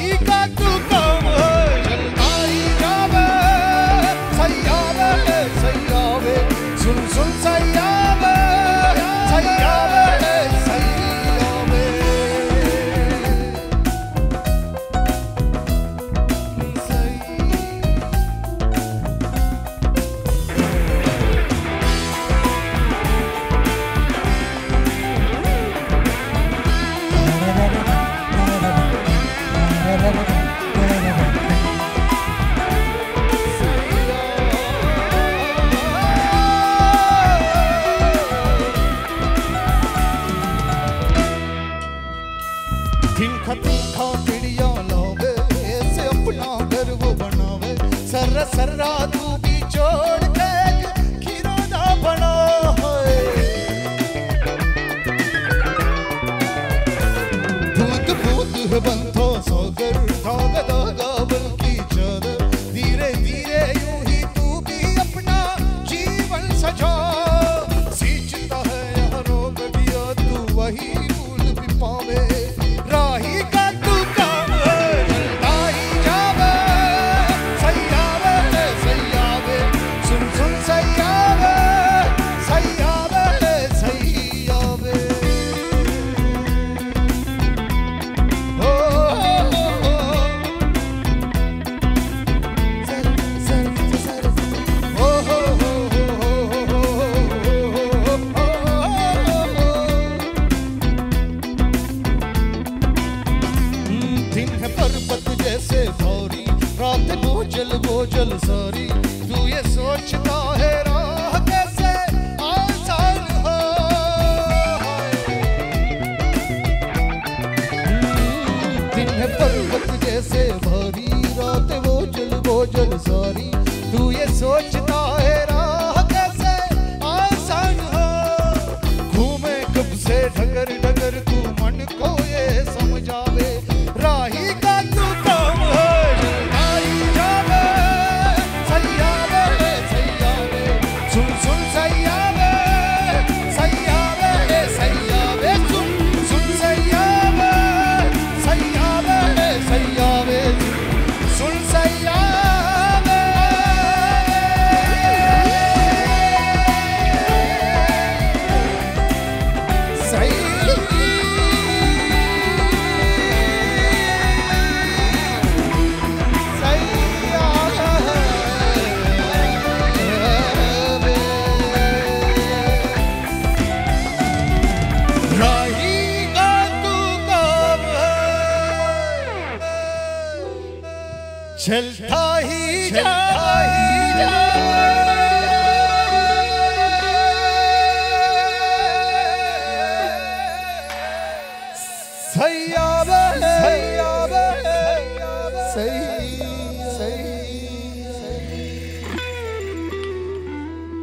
राही का तू काम है, चलता ही जावे, सैयावे सैयावे, सुन सुन सैयावे सैयावे सैयावे। तिनखा तिनखा चिड़िया लावे, ऐसे अपना घर वो बनावे, सर्रा सर्रा तू भी छोड़ के खिलौना बना है। भूत भूत है बंधो सागर, धागा धागा बल्कि चादर, धीरे धीरे यूं ही तू भी अपना जीवन सजा। सींचता है यहाँ रोग दिया तू वही फूल भी पावे, राही का तू काम है, चलता ही जावे, सैयावे सैयावे, सुन सुन सैयावे सैयावे सैयावे। ओ सर सर सर ओ हो दिन है पर्वत जैसे भारी, रात बोझल बोझल सारी, तू ये सोचता है राह कैसे आसान हो। दिन है पर्वत जैसे भारी, रात बोझल बोझल सारी, तू ये सोचता है राह कैसे आसान हो। घूमे कब से डगर डगर तू मन को ये समझावे, राही का तू काम है, चलता ही जावे, सैयावे सैयावे, सुन सुन सैयावे सैयावे सैयावे, सुन सुन सैयावे सैयावे सैयावे, सुन सैयावे राही का तू काम है, चलता ही सैयावे सैयावे सैयावे।